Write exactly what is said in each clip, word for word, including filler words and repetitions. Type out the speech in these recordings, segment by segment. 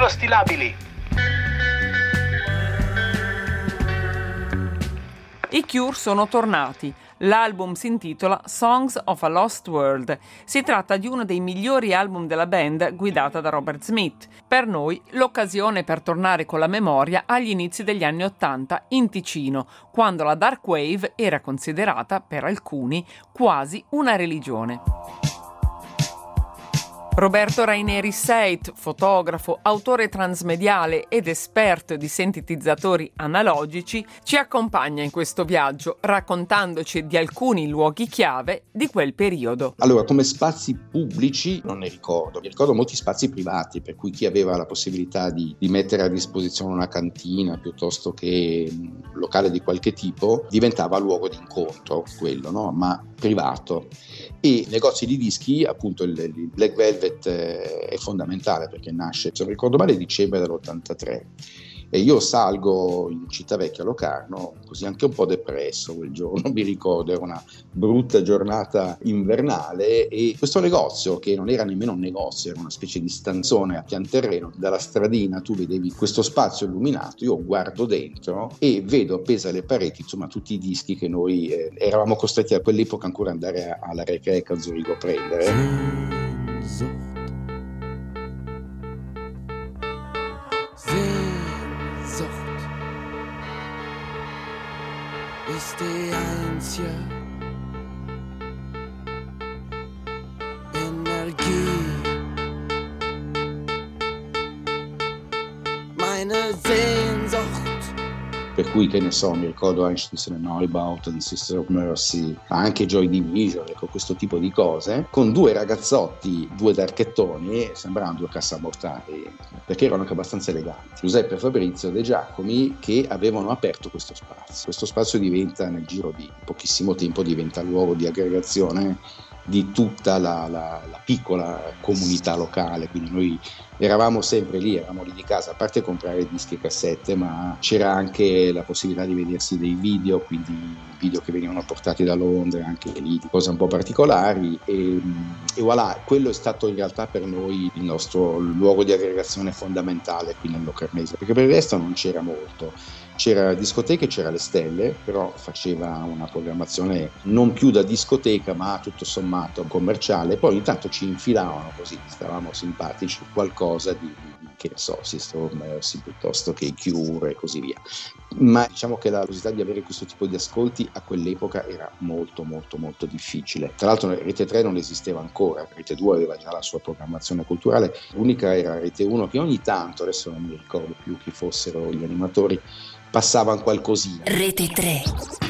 Ciclostilabili. I Cure sono tornati. L'album si intitola Songs of a Lost World. Si tratta di uno dei migliori album della band guidata da Robert Smith. Per noi l'occasione per tornare con la memoria agli inizi degli anni Ottanta in Ticino, quando la dark wave era considerata per alcuni quasi una religione. Roberto Raineri Seit, fotografo, autore transmediale ed esperto di sintetizzatori analogici, ci accompagna in questo viaggio raccontandoci di alcuni luoghi chiave di quel periodo. Allora, come spazi pubblici non ne ricordo, mi ricordo molti spazi privati, per cui chi aveva la possibilità di, di mettere a disposizione una cantina piuttosto che un locale di qualche tipo diventava luogo di incontro, quello, no? Ma privato. E negozi di dischi, appunto il, il Black Velvet eh, è fondamentale perché nasce, se non ricordo male, dicembre dell'ottantatré. E io salgo in Civitavecchia a Locarno, così anche un po' depresso quel giorno, mi ricordo, era una brutta giornata invernale e questo negozio, che non era nemmeno un negozio, era una specie di stanzone a pian terreno, dalla stradina tu vedevi questo spazio illuminato, io guardo dentro e vedo appesa alle pareti, insomma, tutti i dischi che noi eh, eravamo costretti a quell'epoca ancora andare a, alla Recreca a Zurigo a prendere. Sehnsucht. Ist die einzige Energie, meine Sehnsucht. Per cui, che ne so, mi ricordo Einstein Neubauten, Sister of Mercy, anche Joy Division, ecco, questo tipo di cose, con due ragazzotti, due darchettoni, sembravano due cassamortali, perché erano anche abbastanza eleganti. Giuseppe Fabrizio De Giacomi, che avevano aperto questo spazio. Questo spazio diventa, nel giro di pochissimo tempo, diventa luogo di aggregazione di tutta la, la, la piccola comunità locale, quindi noi eravamo sempre lì, eravamo lì di casa, a parte comprare dischi e cassette, ma c'era anche la possibilità di vedersi dei video, quindi video che venivano portati da Londra, anche lì di cose un po' particolari e, e voilà, quello è stato in realtà per noi il nostro luogo di aggregazione fondamentale qui nel Locarnese, perché per il resto non c'era molto. C'era discoteche, c'era Le Stelle, però faceva una programmazione non più da discoteca ma tutto sommato commerciale, poi ogni tanto ci infilavano così, stavamo simpatici, qualcosa di, che ne so, Sister of Mercy piuttosto che i Cure e così via. Ma diciamo che la possibilità di avere questo tipo di ascolti a quell'epoca era molto molto molto difficile. Tra l'altro Rete tre non esisteva ancora, Rete due aveva già la sua programmazione culturale, l'unica era Rete uno che ogni tanto, adesso non mi ricordo più chi fossero gli animatori, passavano qualcosina. Rete tre.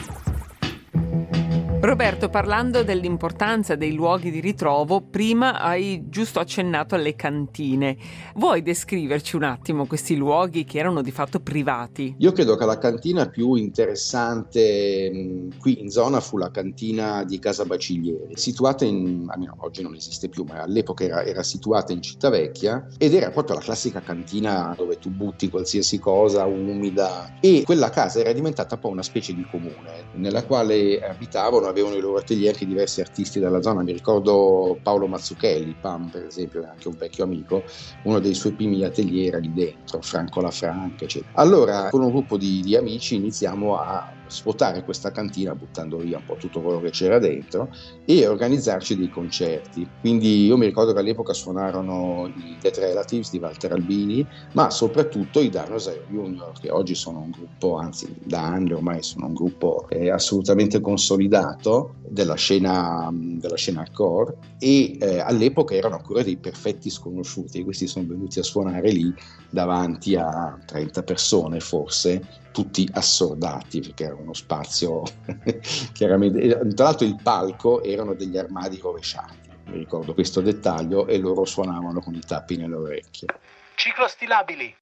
Roberto, parlando dell'importanza dei luoghi di ritrovo, prima hai giusto accennato alle cantine. Vuoi descriverci un attimo questi luoghi che erano di fatto privati? Io credo che la cantina più interessante mh, qui in zona fu la cantina di Casa Baciglieri, situata in, almeno oggi non esiste più, ma all'epoca era, era situata in Civitavecchia ed era proprio la classica cantina dove tu butti qualsiasi cosa umida, e quella casa era diventata poi una specie di comune nella quale abitavano, avevano i loro atelier anche diversi artisti della zona. Mi ricordo Paolo Mazzucchelli, Pam per esempio, anche un vecchio amico, uno dei suoi primi atelier era lì dentro, Franco Lafranca, eccetera. Allora con un gruppo di, di amici iniziamo a svuotare questa cantina buttando via un po' tutto quello che c'era dentro e organizzarci dei concerti. Quindi io mi ricordo che all'epoca suonarono i Dead Relatives di Walter Albini, ma soprattutto i Dinosaur Junior, che oggi sono un gruppo, anzi da anni ormai sono un gruppo eh, assolutamente consolidato della scena, della scena hardcore, e eh, all'epoca erano ancora dei perfetti sconosciuti. Questi sono venuti a suonare lì davanti a trenta persone forse, tutti assordati perché era uno spazio chiaramente. Tra l'altro il palco erano degli armadi rovesciati, mi ricordo questo dettaglio, e loro suonavano con i tappi nelle orecchie. Ciclostilabili.